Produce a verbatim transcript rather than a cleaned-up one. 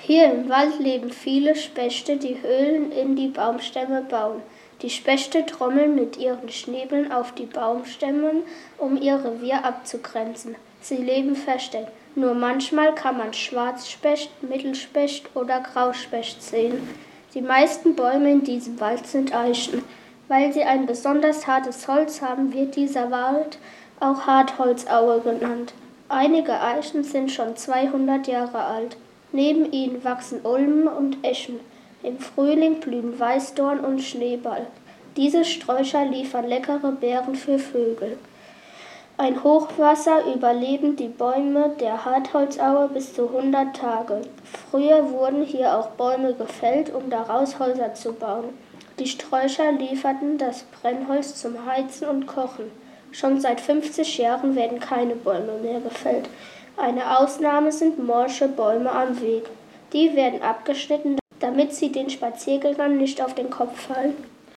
Hier im Wald leben viele Spechte, die Höhlen in die Baumstämme bauen. Die Spechte trommeln mit ihren Schnäbeln auf die Baumstämme, um ihr Revier abzugrenzen. Sie leben versteckt. Nur manchmal kann man Schwarzspecht, Mittelspecht oder Grauspecht sehen. Die meisten Bäume in diesem Wald sind Eichen. Weil sie ein besonders hartes Holz haben, wird dieser Wald auch Hartholzaue genannt. Einige Eichen sind schon zweihundert Jahre alt. Neben ihnen wachsen Ulmen und Eschen. Im Frühling blühen Weißdorn und Schneeball. Diese Sträucher liefern leckere Beeren für Vögel. Ein Hochwasser überleben die Bäume der Hartholzaue bis zu hundert Tage. Früher wurden hier auch Bäume gefällt, um daraus Häuser zu bauen. Die Sträucher lieferten das Brennholz zum Heizen und Kochen. Schon seit fünfzig Jahren werden keine Bäume mehr gefällt. Eine Ausnahme sind morsche Bäume am Weg. Die werden abgeschnitten, damit sie den Spaziergängern nicht auf den Kopf fallen.